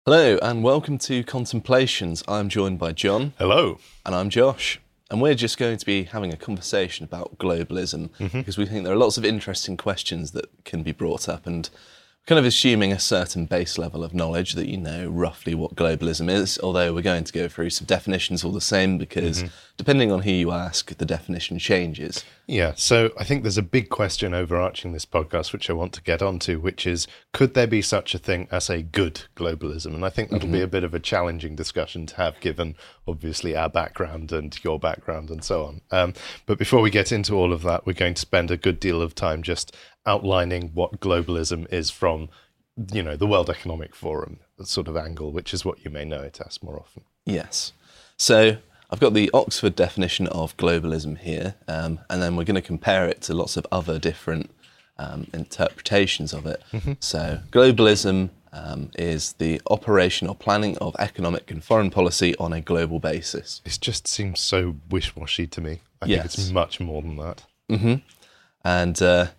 Hello and welcome to Contemplations. I'm joined by John. Hello. And I'm Josh. And we're just going to be having a conversation about globalism because we think there are lots of interesting questions that can be brought up, and kind of assuming a certain base level of knowledge that you know roughly what globalism is, although we're going to go through some definitions all the same because depending on who you ask, the definition changes. Yeah, so I think there's a big question overarching this podcast which I want to get onto, which is, could there be such a thing as a good globalism? And I think that'll be a bit of a challenging discussion to have, given obviously our background and your background and so on. But before we get into all of that, we're going to spend a good deal of time just outlining what globalism is from, the World Economic Forum sort of angle, which is what you may know it as more often. Yes. So I've got the Oxford definition of globalism here, and then we're going to compare it to lots of other different interpretations of it. So globalism is the operation or planning of economic and foreign policy on a global basis. It just seems so wish-washy to me. I think it's much more than that. And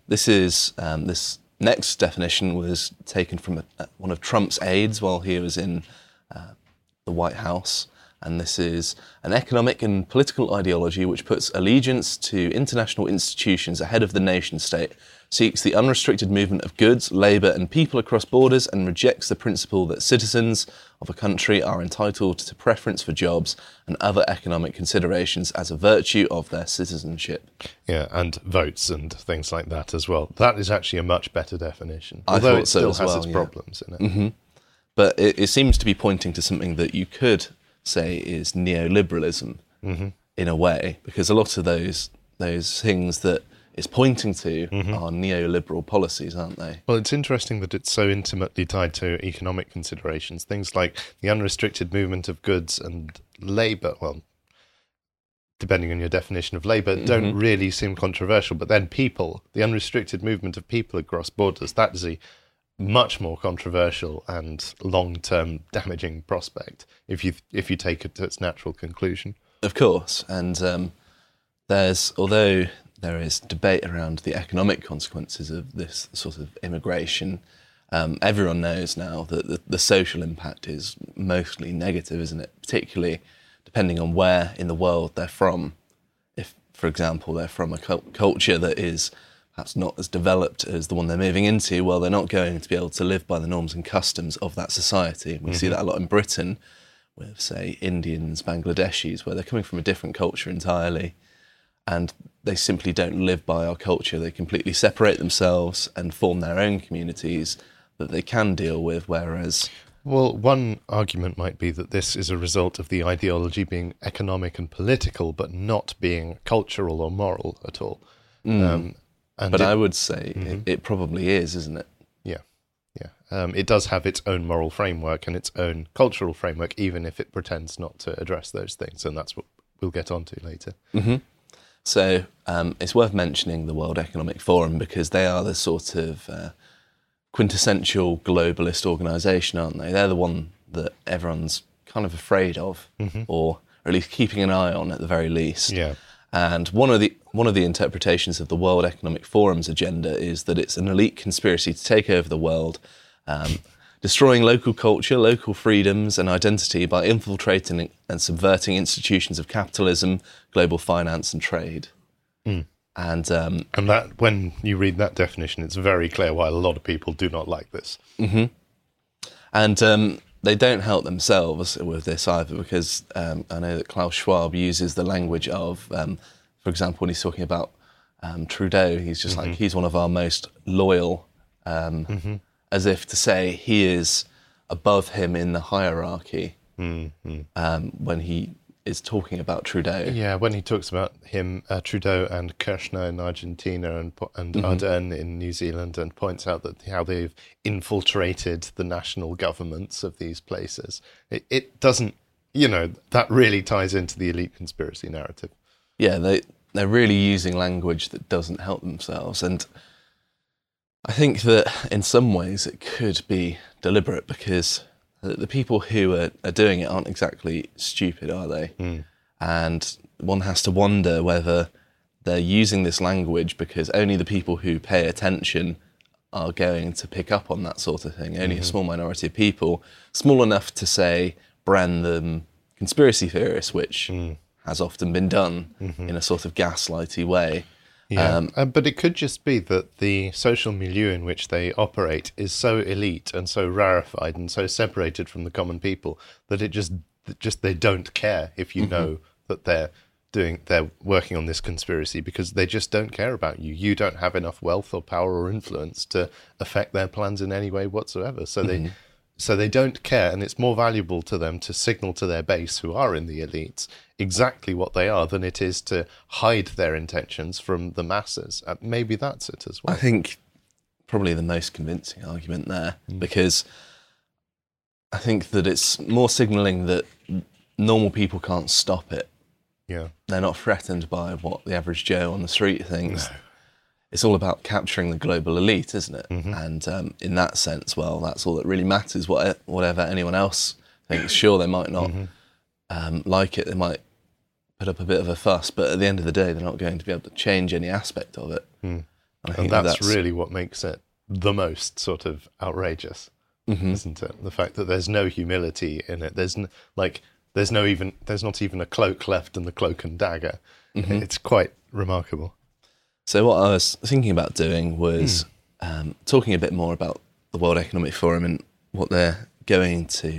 this next definition was taken from one of Trump's aides while he was in the White House. And this is an economic and political ideology which puts allegiance to international institutions ahead of the nation state, seeks the unrestricted movement of goods, labour and people across borders, and rejects the principle that citizens of a country are entitled to preference for jobs and other economic considerations as a virtue of their citizenship. Yeah, and votes and things like that as well. That is actually a much better definition, I although thought it so still as has well, its yeah. problems in it. But it seems to be pointing to something that you could say is neoliberalism in a way, because a lot of those things that it's pointing to are neoliberal policies, aren't they? Well, it's interesting that it's so intimately tied to economic considerations. Things like the unrestricted movement of goods and labour, well, depending on your definition of labour, don't really seem controversial. But then people, the unrestricted movement of people across borders, that is a much more controversial and long-term damaging prospect if you take it to its natural conclusion. Of course, and although there is debate around the economic consequences of this sort of immigration, everyone knows now that the social impact is mostly negative, isn't it? Particularly depending on where in the world they're from. If, for example, they're from a culture that is perhaps not as developed as the one they're moving into, well, they're not going to be able to live by the norms and customs of that society. We see that a lot in Britain with, say, Indians, Bangladeshis, where they're coming from a different culture entirely, and they simply don't live by our culture. They completely separate themselves and form their own communities that they can deal with, whereas... Well, one argument might be that this is a result of the ideology being economic and political, but not being cultural or moral at all. But I would say it probably is, isn't it? Yeah. It does have its own moral framework and its own cultural framework, even if it pretends not to address those things, and that's what we'll get onto later. So it's worth mentioning the World Economic Forum because they are the sort of quintessential globalist organisation, aren't they? They're the one that everyone's kind of afraid of, or at least keeping an eye on at the very least. Yeah. And one of the interpretations of the World Economic Forum's agenda is that it's an elite conspiracy to take over the world, destroying local culture, local freedoms and identity by infiltrating and subverting institutions of capitalism, global finance and trade. And that, when you read that definition, it's very clear why a lot of people do not like this. And they don't help themselves with this either, because I know that Klaus Schwab uses the language of, for example, when he's talking about Trudeau, he's just like, he's one of our most loyal, as if to say he is above him in the hierarchy when he is talking about Trudeau. Yeah, when he talks about him, Trudeau and Kirchner in Argentina and Ardern in New Zealand, and points out that how they've infiltrated the national governments of these places. It doesn't, that really ties into the elite conspiracy narrative. Yeah, they're really using language that doesn't help themselves. And I think that in some ways it could be deliberate, because the people who are doing it aren't exactly stupid, are they? And one has to wonder whether they're using this language because only the people who pay attention are going to pick up on that sort of thing. Only a small minority of people, small enough to say, brand them conspiracy theorists, which has often been done in a sort of gaslighty way. Yeah, but it could just be that the social milieu in which they operate is so elite and so rarefied and so separated from the common people that it just they don't care if you know that they're working on this conspiracy, because they just don't care about you. You don't have enough wealth or power or influence to affect their plans in any way whatsoever. So they don't care, and it's more valuable to them to signal to their base, who are in the elites, exactly what they are than it is to hide their intentions from the masses. Maybe that's it as well. I think probably the most convincing argument there, because I think that it's more signalling that normal people can't stop it. Yeah. They're not threatened by what the average Joe on the street thinks. No. It's all about capturing the global elite, isn't it? And in that sense, well, that's all that really matters. Whatever anyone else thinks, sure, they might not like it. They might put up a bit of a fuss, but at the end of the day, they're not going to be able to change any aspect of it. And I think that's really what makes it the most sort of outrageous, isn't it? The fact that there's no humility in it. There's not even a cloak left in the cloak and dagger. It's quite remarkable. So what I was thinking about doing was talking a bit more about the World Economic Forum and what they're going to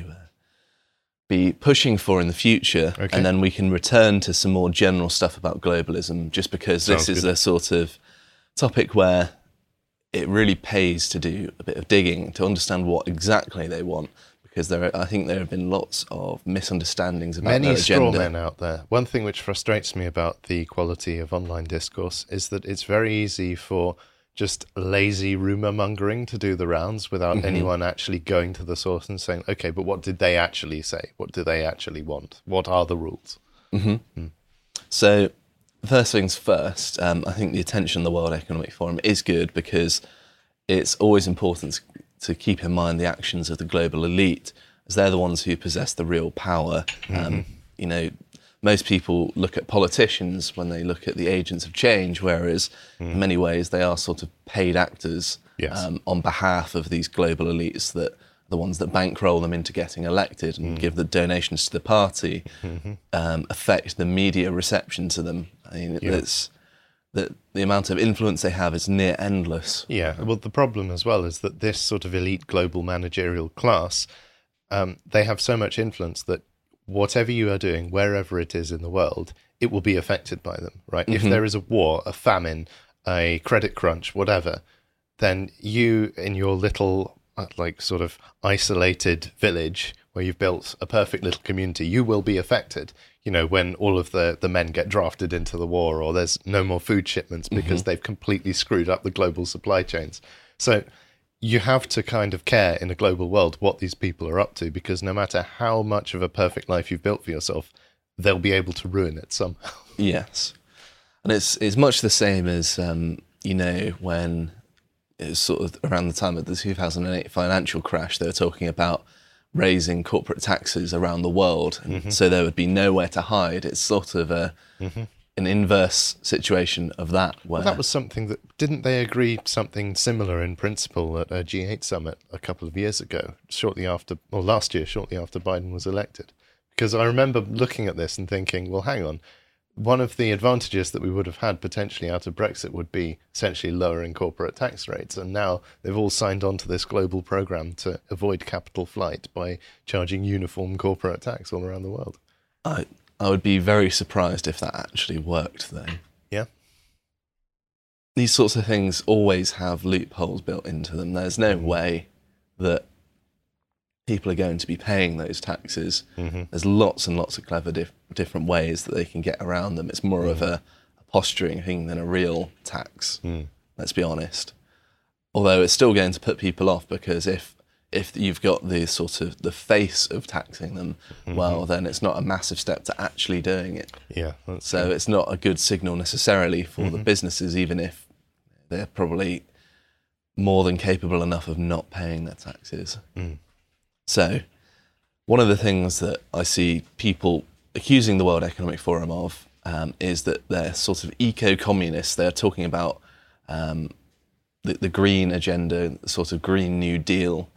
be pushing for in the future, and then we can return to some more general stuff about globalism, just because this is a sort of topic where it really pays to do a bit of digging to understand what exactly they want. Because I think there have been lots of misunderstandings about their agenda. Many straw men out there. One thing which frustrates me about the quality of online discourse is that it's very easy for just lazy rumour mongering to do the rounds without anyone actually going to the source and saying, okay, but what did they actually say? What do they actually want? What are the rules? So first things first, I think the attention of the World Economic Forum is good, because it's always important to keep in mind the actions of the global elite, as they're the ones who possess the real power. Most people look at politicians when they look at the agents of change, whereas in many ways they are sort of paid actors on behalf of these global elites, that the ones that bankroll them into getting elected and give the donations to the party, affect the media reception to them. I mean, the amount of influence they have is near endless. Yeah, well, the problem as well is that this sort of elite global managerial class, they have so much influence that whatever you are doing, wherever it is in the world, it will be affected by them, right? If there is a war, a famine, a credit crunch, whatever, then you, in your little, sort of isolated village where you've built a perfect little community, you will be affected. When all of the men get drafted into the war, or there's no more food shipments because they've completely screwed up the global supply chains. So you have to kind of care in a global world what these people are up to, because no matter how much of a perfect life you've built for yourself, they'll be able to ruin it somehow. Yes. And it's much the same as, when it was sort of around the time of the 2008 financial crash, they were talking about raising corporate taxes around the world, and so there would be nowhere to hide. It's sort of an inverse situation of that. Where that was something that, didn't they agree something similar in principle at a G8 summit a couple of years ago, last year, shortly after Biden was elected? Because I remember looking at this and thinking, well, hang on, one of the advantages that we would have had potentially out of Brexit would be essentially lowering corporate tax rates. And now they've all signed on to this global program to avoid capital flight by charging uniform corporate tax all around the world. I would be very surprised if that actually worked, though. Yeah. These sorts of things always have loopholes built into them. There's no way that people are going to be paying those taxes. There's lots and lots of clever different ways that they can get around them. It's more of a posturing thing than a real tax, let's be honest. Although it's still going to put people off, because if you've got the sort of the face of taxing them, well, then it's not a massive step to actually doing it. Yeah. So it's not a good signal necessarily for the businesses, even if they're probably more than capable enough of not paying their taxes. So one of the things that I see people accusing the World Economic Forum of is that they're sort of eco-communists. They're talking about the green agenda, sort of Green New Deal.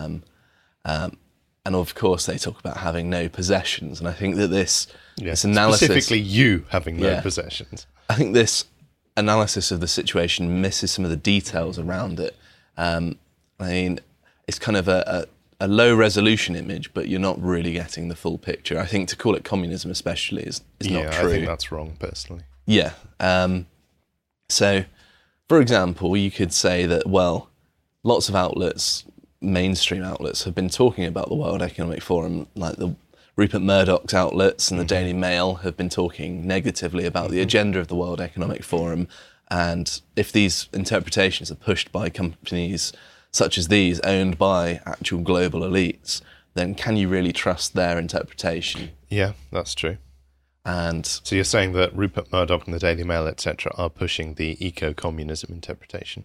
And of course, they talk about having no possessions. And I think that this analysis... Specifically you having no possessions. I think this analysis of the situation misses some of the details around it. I mean, it's kind of a low-resolution image, but you're not really getting the full picture. I think to call it communism especially is not true. I think that's wrong, personally. Yeah. So, for example, you could say that, well, lots of outlets... mainstream outlets have been talking about the World Economic Forum, like the Rupert Murdoch's outlets and the Daily Mail have been talking negatively about the agenda of the World Economic Forum. And if these interpretations are pushed by companies such as these, owned by actual global elites, then can you really trust their interpretation? Yeah, that's true. And so you're saying that Rupert Murdoch and the Daily Mail, etc., are pushing the eco-communism interpretation?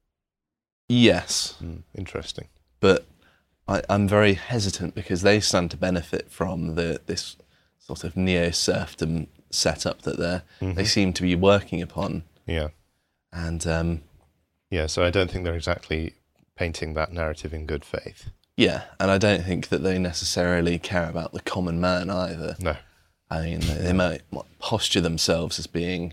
Yes. Interesting. But I'm very hesitant because they stand to benefit from this sort of neo-serfdom setup that they seem to be working upon. Yeah. And so I don't think they're exactly painting that narrative in good faith. Yeah, and I don't think that they necessarily care about the common man either. No. I mean, they might posture themselves as being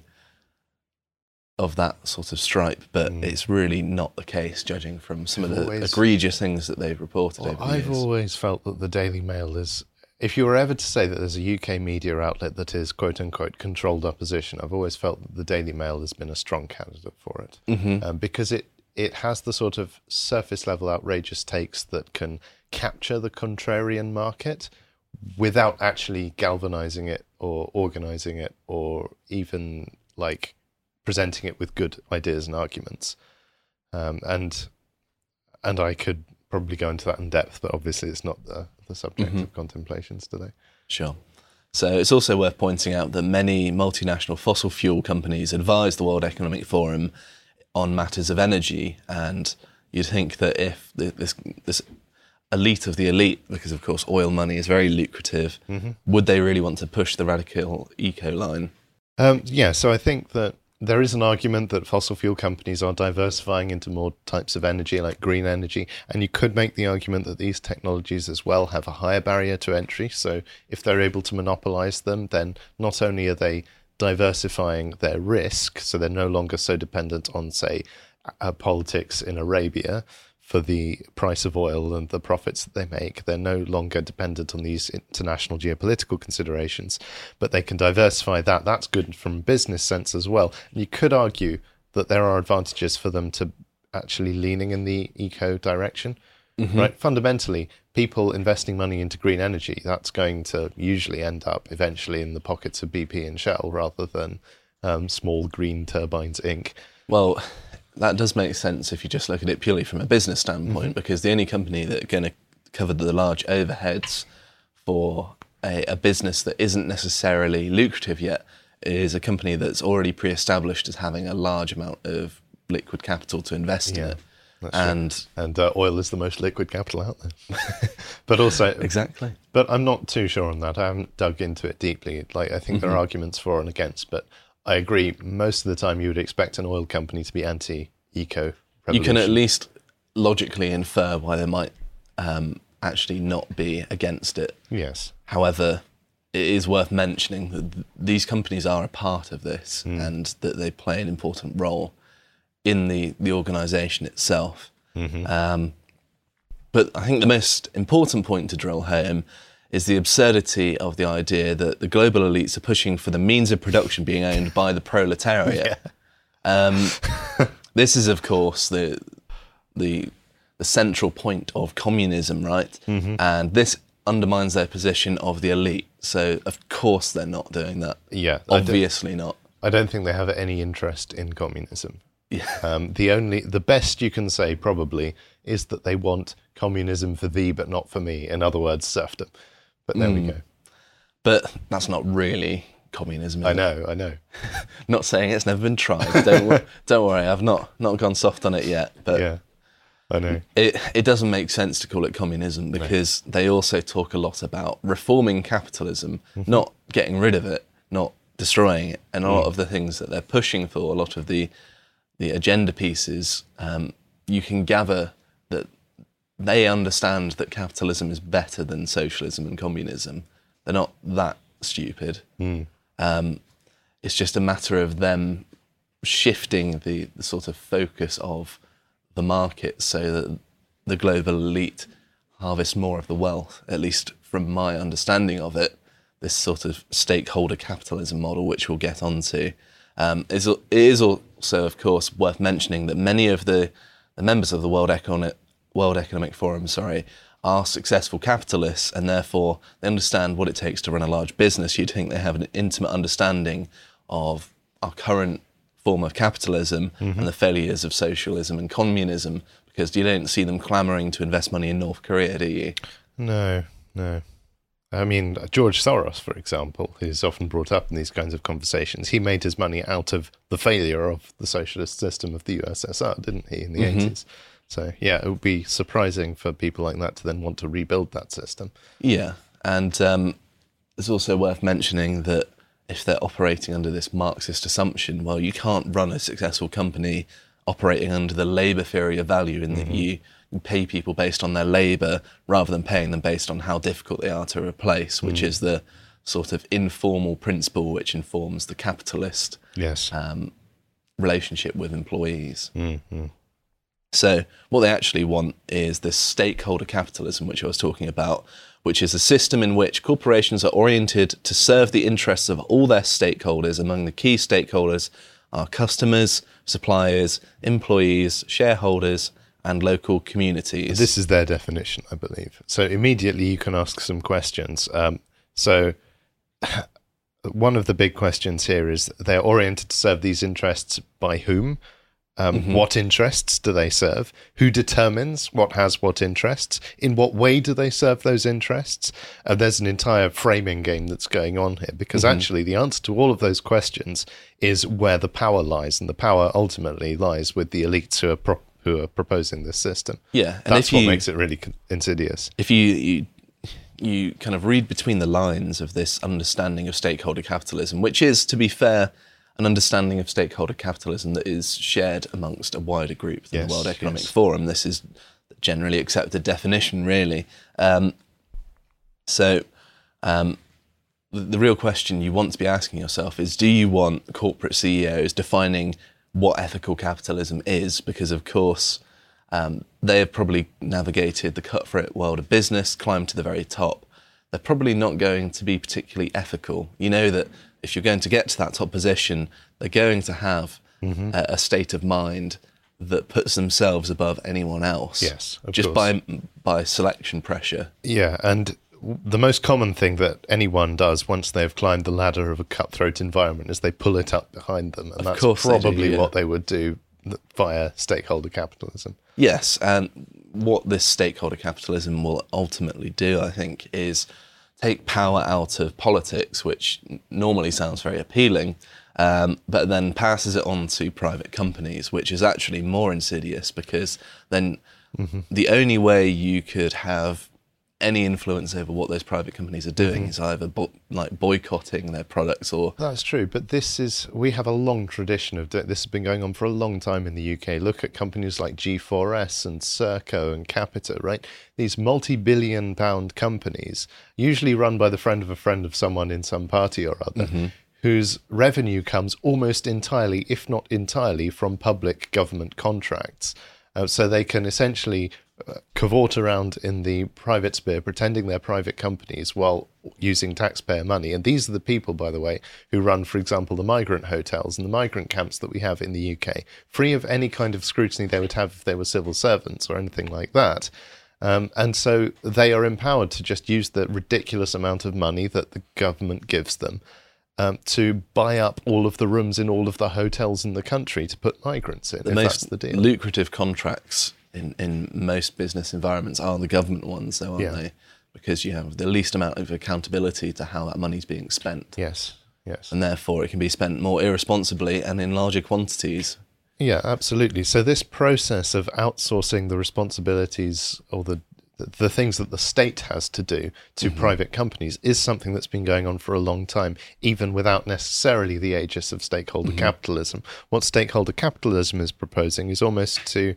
of that sort of stripe, but it's really not the case, judging from some of the egregious things that they've reported over the years. I've always felt that the Daily Mail is, if you were ever to say that there's a UK media outlet that is quote-unquote controlled opposition, I've always felt that the Daily Mail has been a strong candidate for it. Because it has the sort of surface-level outrageous takes that can capture the contrarian market without actually galvanising it or organising it or even, like, presenting it with good ideas and arguments. And I could probably go into that in depth, but obviously it's not the subject of contemplations today. Sure. So it's also worth pointing out that many multinational fossil fuel companies advise the World Economic Forum on matters of energy, and you'd think that if this elite of the elite, because of course oil money is very lucrative, would they really want to push the radical eco line? So I think that there is an argument that fossil fuel companies are diversifying into more types of energy, like green energy, and you could make the argument that these technologies as well have a higher barrier to entry. So if they're able to monopolize them, then not only are they diversifying their risk, so they're no longer so dependent on, say, politics in Arabia for the price of oil and the profits that they make. They're no longer dependent on these international geopolitical considerations, but they can diversify that. That's good from a business sense as well. And you could argue that there are advantages for them to actually leaning in the eco direction, right? Fundamentally, people investing money into green energy, that's going to usually end up eventually in the pockets of BP and Shell rather than Small Green Turbines Inc. Well, that does make sense if you just look at it purely from a business standpoint, because the only company that are going to cover the large overheads for a business that isn't necessarily lucrative yet is a company that's already pre-established as having a large amount of liquid capital to invest in it. And oil is the most liquid capital out there. But also... Exactly. But I'm not too sure on that. I haven't dug into it deeply. Like, I think there are arguments for and against, but I agree. Most of the time, you would expect an oil company to be anti-eco revolution. You can at least logically infer why they might actually not be against it. Yes. However, it is worth mentioning that these companies are a part of this and that they play an important role in the organisation itself. But I think the most important point to drill home is the absurdity of the idea that the global elites are pushing for the means of production being owned by the proletariat. This is, of course, the central point of communism, right? And this undermines their position of the elite. So, of course, they're not doing that. Yeah, obviously not. I don't think they have any interest in communism. The best you can say probably is that they want communism for thee, but not for me. In other words, serfdom. But there we go. But that's not really communism. I know. Not saying it's never been tried. Don't worry. I've not gone soft on it yet. But yeah, I know. It doesn't make sense to call it communism because they also talk a lot about reforming capitalism, not getting rid of it, not destroying it, and a lot of the things that they're pushing for, a lot of the the agenda pieces, you can gather that they understand that capitalism is better than socialism and communism. They're not that stupid. It's just a matter of them shifting the sort of focus of the market so that the global elite harvest more of the wealth, at least from my understanding of it. This sort of stakeholder capitalism model, which we'll get onto, it is also, of course, worth mentioning that many of the members of the World Economic Forum, are successful capitalists, and therefore they understand what it takes to run a large business. You'd think they have an intimate understanding of our current form of capitalism and the failures of socialism and communism, because you don't see them clamouring to invest money in North Korea, do you? No. I mean, George Soros, for example, who's often brought up in these kinds of conversations, he made his money out of the failure of the socialist system of the USSR, didn't he, in the 80s? So, yeah, it would be surprising for people like that to then want to rebuild that system. Yeah, and it's also worth mentioning that if they're operating under this Marxist assumption, well, you can't run a successful company operating under the labour theory of value in that you pay people based on their labour rather than paying them based on how difficult they are to replace, which is the sort of informal principle which informs the capitalist relationship with employees. So what they actually want is this stakeholder capitalism, which I was talking about, which is a system in which corporations are oriented to serve the interests of all their stakeholders. Among the key stakeholders are customers, suppliers, employees, shareholders, and local communities. This is their definition, I believe. So immediately you can ask some questions. So one of the big questions here is they're oriented to serve these interests by whom? What interests do they serve? Who determines what has what interests? In what way do they serve those interests? There's an entire framing game that's going on here, because actually the answer to all of those questions is where the power lies, and the power ultimately lies with the elites who are proposing this system. Yeah, and that's what makes it really insidious. If you kind of read between the lines of this understanding of stakeholder capitalism, which is, to be fair, an understanding of stakeholder capitalism that is shared amongst a wider group than the World Economic Forum. This is the generally accepted definition, really. So the real question you want to be asking yourself is, do you want corporate CEOs defining what ethical capitalism is? Because, of course, they have probably navigated the cutthroat world of business, climbed to the very top. They're probably not going to be particularly ethical. You know that if you're going to get to that top position, they're going to have a state of mind that puts themselves above anyone else. Yes, of just course. by selection pressure. Yeah, and the most common thing that anyone does once they've climbed the ladder of a cutthroat environment is they pull it up behind them, and that's probably what they would do via stakeholder capitalism. Yes, and what this stakeholder capitalism will ultimately do, I think, is take power out of politics, which normally sounds very appealing, but then passes it on to private companies, which is actually more insidious, because then the only way you could have any influence over what those private companies are doing is either boycotting their products or... That's true, but we have a long tradition of this has been going on for a long time in the UK. Look at companies like G4S and Serco and Capita, right? These multi-billion pound companies, usually run by the friend of someone in some party or other, whose revenue comes almost entirely, if not entirely, from public government contracts. So they can essentially cavort around in the private sphere, pretending they're private companies while using taxpayer money. And these are the people, by the way, who run, for example, the migrant hotels and the migrant camps that we have in the UK, free of any kind of scrutiny they would have if they were civil servants or anything like that. And so they are empowered to just use the ridiculous amount of money that the government gives them to buy up all of the rooms in all of the hotels in the country to put migrants in, that's the deal. Lucrative contracts in most business environments are the government ones, though, aren't they? Because you have the least amount of accountability to how that money's being spent. Yes. And therefore it can be spent more irresponsibly and in larger quantities. Yeah, absolutely. So this process of outsourcing the responsibilities or the the things that the state has to do to private companies is something that's been going on for a long time, even without necessarily the aegis of stakeholder capitalism. What stakeholder capitalism is proposing is almost to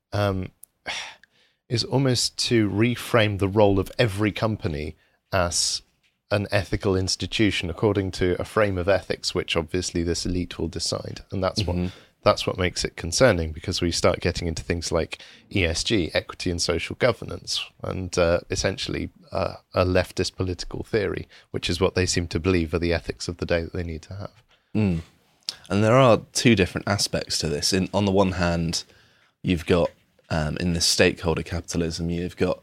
reframe the role of every company as an ethical institution according to a frame of ethics, which obviously this elite will decide, and that's what makes it concerning, because we start getting into things like ESG, equity and social governance, and essentially a leftist political theory, which is what they seem to believe are the ethics of the day that they need to have. And there are two different aspects to this. On the one hand, you've got, in this stakeholder capitalism, you've got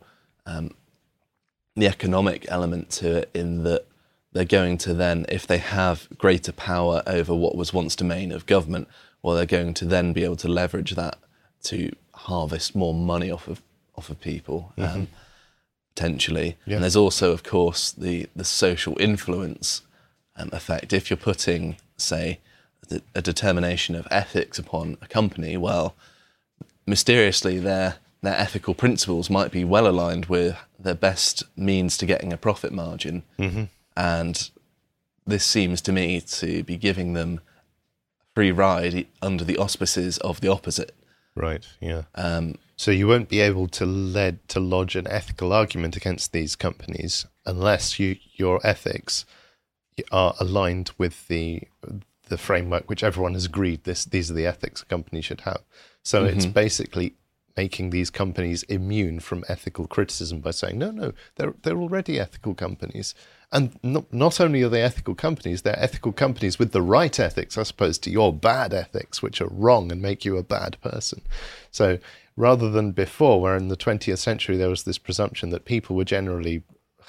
the economic element to it, in that they're going to then, if they have greater power over what was once domain of government, well, they're going to then be able to leverage that to harvest more money off of people, potentially. Yeah. And there's also, of course, the social influence effect. If you're putting, say, a determination of ethics upon a company, well, mysteriously their ethical principles might be well aligned with their best means to getting a profit margin. And this seems to me to be giving them free ride under the auspices of the opposite. Right, yeah. So you won't be able to lodge an ethical argument against these companies unless your ethics are aligned with the framework which everyone has agreed these are the ethics a company should have. So it's basically making these companies immune from ethical criticism by saying, no, they're already ethical companies. And not only are they ethical companies, they're ethical companies with the right ethics as opposed to your bad ethics, which are wrong and make you a bad person. So rather than before, where in the 20th century there was this presumption that people generally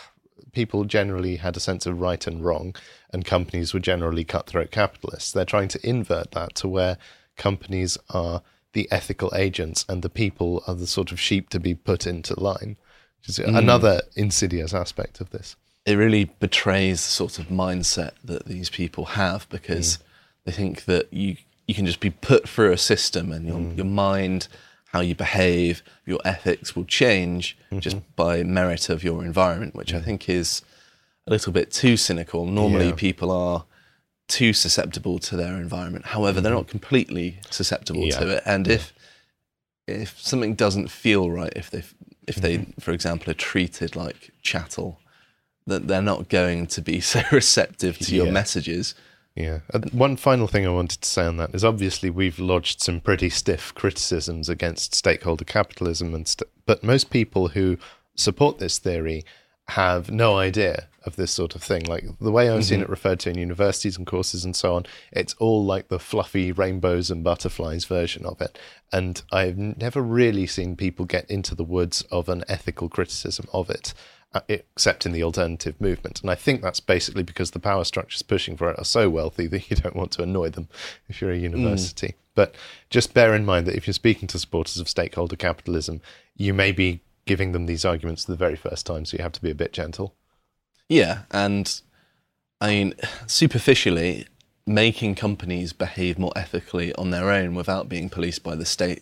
had a sense of right and wrong, and companies were generally cutthroat capitalists, they're trying to invert that to where companies are the ethical agents and the people are the sort of sheep to be put into line, which is another insidious aspect of this. It really betrays the sort of mindset that these people have, because they think that you can just be put through a system and your mind, how you behave, your ethics will change just by merit of your environment, which I think is a little bit too cynical. Normally people are too susceptible to their environment. However, they're not completely susceptible to it. And if something doesn't feel right, if they, for example, are treated like chattel, that they're not going to be so receptive to your messages. Yeah. One final thing I wanted to say on that is obviously we've lodged some pretty stiff criticisms against stakeholder capitalism, but most people who support this theory have no idea of this sort of thing. Like the way I've seen it referred to in universities and courses and so on, it's all like the fluffy rainbows and butterflies version of it. And I've never really seen people get into the woods of an ethical criticism of it, except in the alternative movement. And I think that's basically because the power structures pushing for it are so wealthy that you don't want to annoy them if you're a university. But just bear in mind that if you're speaking to supporters of stakeholder capitalism, you may be giving them these arguments for the very first time, so you have to be a bit gentle. Yeah, and I mean, superficially, making companies behave more ethically on their own without being policed by the state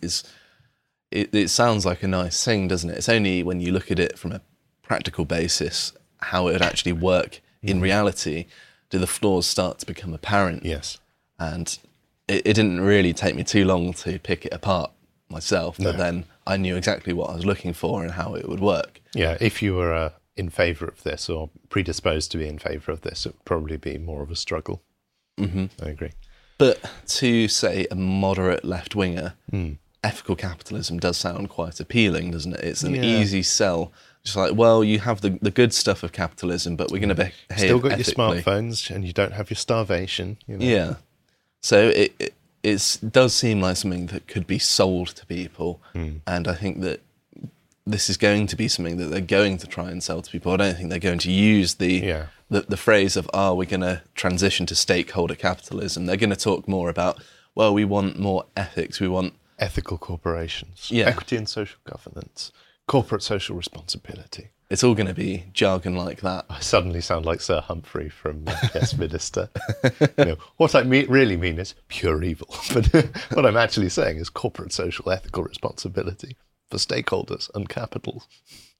it sounds like a nice thing, doesn't it? It's only when you look at it from a practical basis, how it would actually work in reality, do the flaws start to become apparent. Yes. And it didn't really take me too long to pick it apart myself, but then I knew exactly what I was looking for and how it would work. Yeah, if you were in favour of this or predisposed to be in favour of this, it would probably be more of a struggle. I agree. But to, say, a moderate left-winger, ethical capitalism does sound quite appealing, doesn't it? It's an easy sell. Just like, well, you have the good stuff of capitalism, but we're going to behave Still got ethically. Your smartphones and you don't have your starvation. You know? Yeah. So it does seem like something that could be sold to people. And I think that this is going to be something that they're going to try and sell to people. I don't think they're going to use the phrase of, we're going to transition to stakeholder capitalism. They're going to talk more about, well, we want more ethics. We want ethical corporations, equity and social governance, corporate social responsibility. It's all going to be jargon like that. I suddenly sound like Sir Humphrey from Westminster. What I really mean is pure evil. But what I'm actually saying is corporate social ethical responsibility for stakeholders and capital.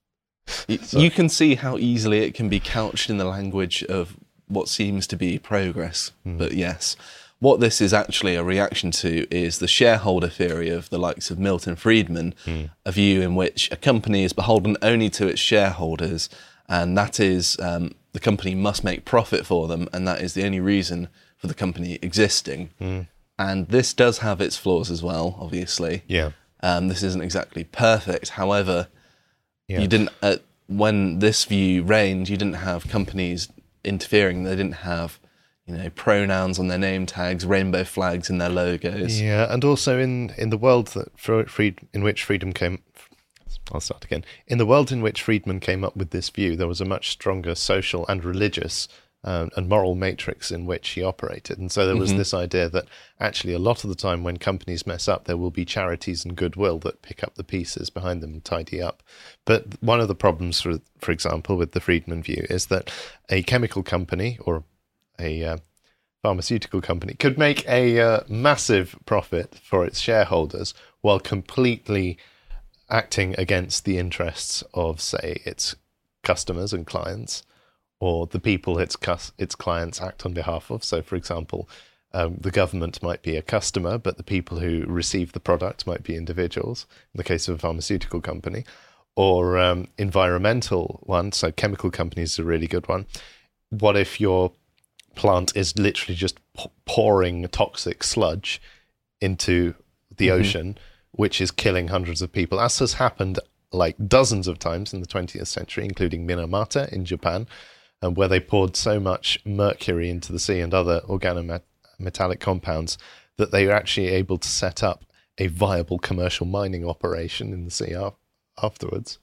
You can see how easily it can be couched in the language of what seems to be progress. But yes, what this is actually a reaction to is the shareholder theory of the likes of Milton Friedman, a view in which a company is beholden only to its shareholders, and that is the company must make profit for them, and that is the only reason for the company existing. And this does have its flaws as well, obviously. Yeah. This isn't exactly perfect. However, Yeah. you didn't when this view reigned, you didn't have companies interfering. They didn't have, pronouns on their name tags, rainbow flags in their logos. Yeah, and also in the world in which freedom came. I'll start again. In the world in which Friedman came up with this view, there was a much stronger social and religious and moral matrix in which he operated. And so there was this idea that actually a lot of the time when companies mess up, there will be charities and goodwill that pick up the pieces behind them and tidy up. But one of the problems, for example, with the Friedman view is that a chemical company or a pharmaceutical company could make a massive profit for its shareholders while completely acting against the interests of, say, its customers and clients, or the people its clients act on behalf of. So, for example, the government might be a customer, but the people who receive the product might be individuals, in the case of a pharmaceutical company, or environmental one. So chemical companies is a really good one. What if your plant is literally just pouring toxic sludge into the ocean, which is killing hundreds of people, as has happened like dozens of times in the 20th century, including Minamata in Japan, where they poured so much mercury into the sea and other organometallic compounds that they were actually able to set up a viable commercial mining operation in the sea afterwards.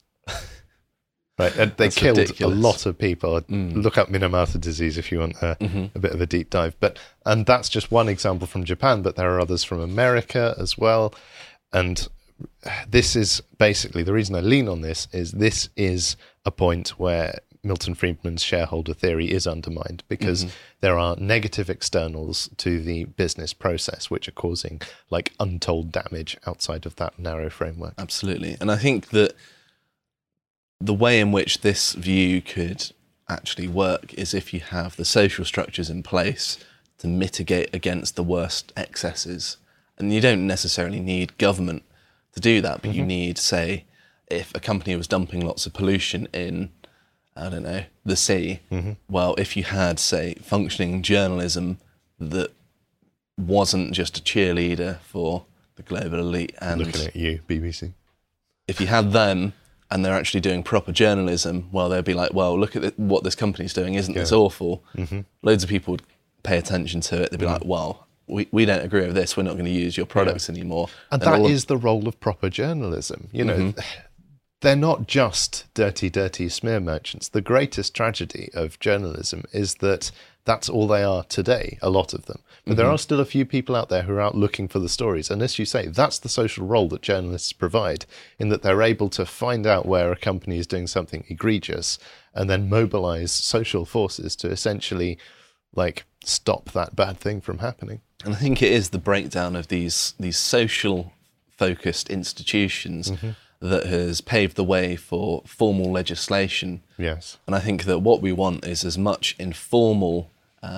Right, and they killed ridiculous. A lot of people. Look up Minamata disease if you want a bit of a deep dive. And that's just one example from Japan, but there are others from America as well. And this is basically, the reason I lean on this is a point where Milton Friedman's shareholder theory is undermined, because there are negative externals to the business process which are causing like untold damage outside of that narrow framework. Absolutely. And I think that the way in which this view could actually work is if you have the social structures in place to mitigate against the worst excesses. And you don't necessarily need government to do that, but you need, say, if a company was dumping lots of pollution in, I don't know, the sea, well, if you had, say, functioning journalism that wasn't just a cheerleader for the global elite. And looking at you, BBC. If you had them and they're actually doing proper journalism, well, they'd be like, well, look at what this company's doing, isn't this awful? Loads of people would pay attention to it. They'd be like, well, we don't agree with this, we're not going to use your products anymore. And that is the role of proper journalism. You know, they're not just dirty smear merchants. The greatest tragedy of journalism is that that's all they are today, a lot of them. But there are still a few people out there who are out looking for the stories. And as you say, that's the social role that journalists provide, in that they're able to find out where a company is doing something egregious and then mobilize social forces to essentially like stop that bad thing from happening. And I think it is the breakdown of these social focused institutions that has paved the way for formal legislation. Yes. And I think that what we want is as much informal,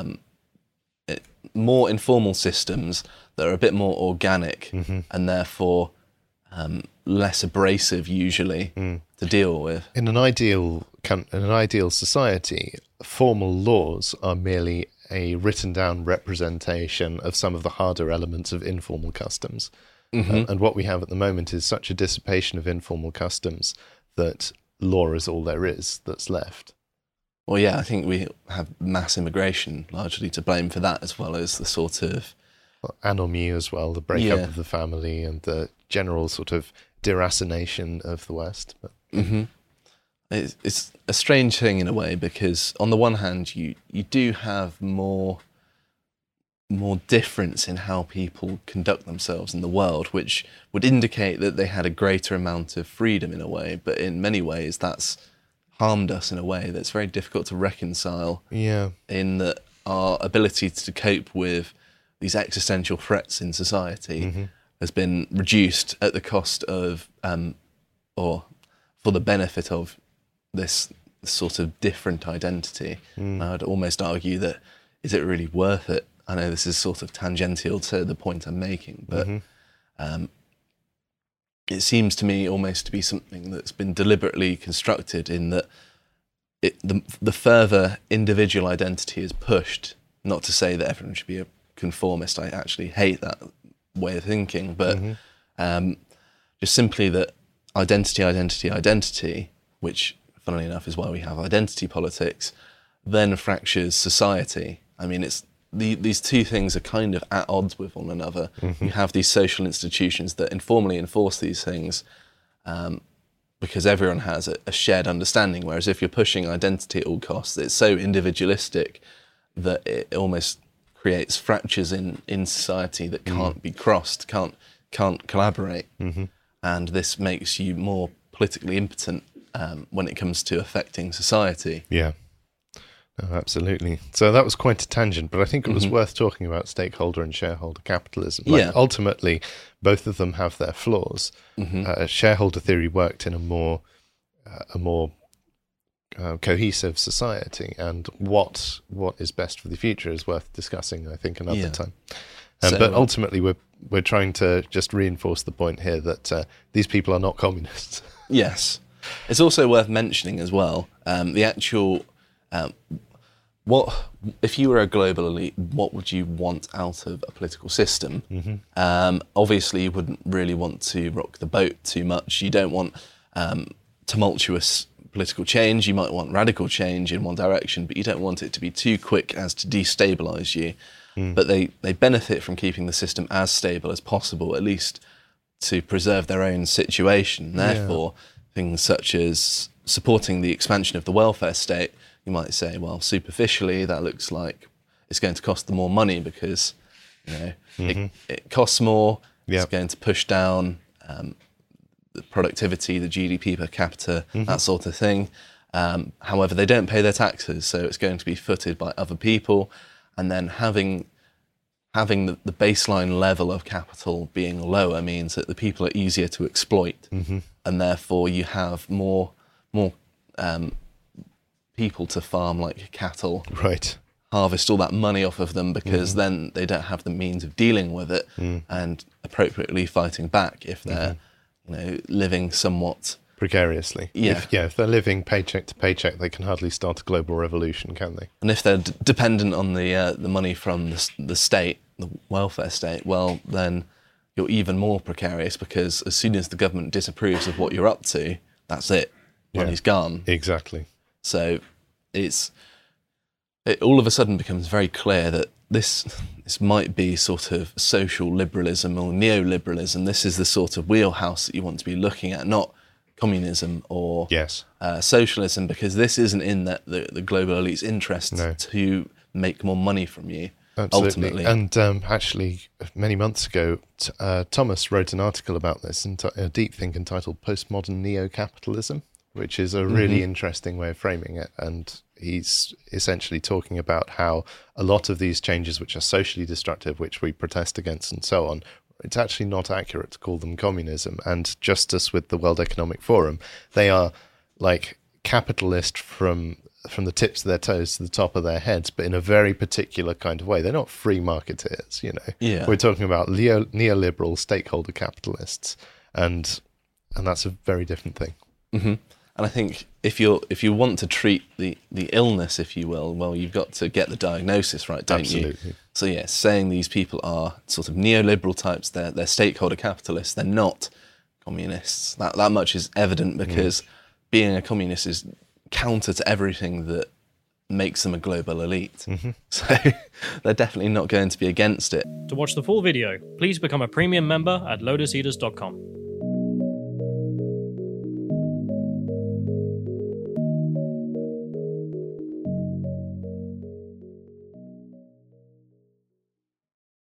more informal systems that are a bit more organic and therefore less abrasive usually to deal with. In an ideal society, formal laws are merely a written down representation of some of the harder elements of informal customs. And what we have at the moment is such a dissipation of informal customs that law is all there is that's left. Well, yeah, I think we have mass immigration largely to blame for that, as well as the sort of anomie as well, the breakup of the family and the general sort of deracination of the West. It's a strange thing in a way, because on the one hand, you do have more difference in how people conduct themselves in the world, which would indicate that they had a greater amount of freedom in a way, but in many ways that's harmed us in a way that's very difficult to reconcile. In that our ability to cope with these existential threats in society has been reduced at the cost of, or for the benefit of, this sort of different identity. I'd almost argue that, is it really worth it? I know this is sort of tangential to the point I'm making, but it seems to me almost to be something that's been deliberately constructed in that the further individual identity is pushed, not to say that everyone should be a conformist. I actually hate that way of thinking, but just simply that identity, which funnily enough is why we have identity politics, then fractures society. I mean, it's these two things are kind of at odds with one another. You have these social institutions that informally enforce these things because everyone has a shared understanding, whereas if you're pushing identity at all costs, it's so individualistic that it almost creates fractures in society that can't be crossed, can't collaborate. And this makes you more politically impotent when it comes to affecting society. Yeah. No, absolutely. So that was quite a tangent, but I think it was worth talking about stakeholder and shareholder capitalism. Ultimately, both of them have their flaws. Shareholder theory worked in a more cohesive society, and what is best for the future is worth discussing, I think, another time. But ultimately, we're trying to just reinforce the point here that these people are not communists. Yes. It's also worth mentioning as well, the actual... if you were a global elite, what would you want out of a political system? Obviously, you wouldn't really want to rock the boat too much. You don't want tumultuous political change. You might want radical change in one direction, but you don't want it to be too quick as to destabilise you. But they benefit from keeping the system as stable as possible, at least to preserve their own situation. Therefore, things such as supporting the expansion of the welfare state, you might say, well, superficially, that looks like it's going to cost them more money because, it costs more. It's going to push down the productivity, the GDP per capita, that sort of thing. However, they don't pay their taxes, so it's going to be footed by other people. And then having the baseline level of capital being lower means that the people are easier to exploit, and therefore you have more people to farm like cattle, harvest all that money off of them, because then they don't have the means of dealing with it and appropriately fighting back if they're living somewhat precariously. If they're living paycheck to paycheck, they can hardly start a global revolution, can they? And if they're dependent on the money from the state, the welfare state, well, then you're even more precarious, because as soon as the government disapproves of what you're up to, that's it. Money's gone. Exactly. So it all of a sudden becomes very clear that this might be sort of social liberalism or neoliberalism. This is the sort of wheelhouse that you want to be looking at, not communism or socialism, because this isn't in the global elite's interest to make more money from you. Absolutely. Ultimately. And actually, many months ago, Thomas wrote an article about this, a deep think entitled Postmodern Neo-Capitalism, which is a really interesting way of framing it. And he's essentially talking about how a lot of these changes, which are socially destructive, which we protest against and so on, it's actually not accurate to call them communism. And just as with the World Economic Forum, they are like capitalist from the tips of their toes to the top of their heads, but in a very particular kind of way. They're not free marketeers, We're talking about neoliberal stakeholder capitalists, and that's a very different thing. And I think if you want to treat the illness, if you will, well, you've got to get the diagnosis right, don't you? So saying these people are sort of neoliberal types, they're stakeholder capitalists, they're not communists. That much is evident, because being a communist is counter to everything that makes them a global elite. So they're definitely not going to be against it. To watch the full video, please become a premium member at lotuseaters.com.